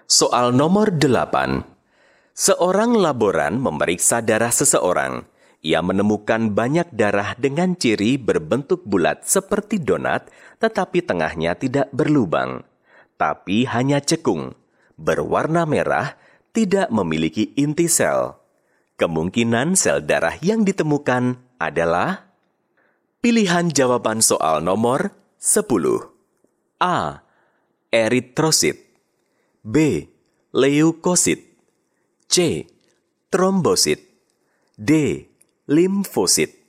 Soal nomor 8. Seorang laboran memeriksa darah seseorang. Ia menemukan banyak darah dengan ciri berbentuk bulat seperti donat, tetapi tengahnya tidak berlubang. Tapi hanya cekung, berwarna merah, tidak memiliki inti sel. Kemungkinan sel darah yang ditemukan adalah pilihan jawaban soal nomor 10. A. Eritrosit. B. Leukosit. C. Trombosit. D. Limfosit.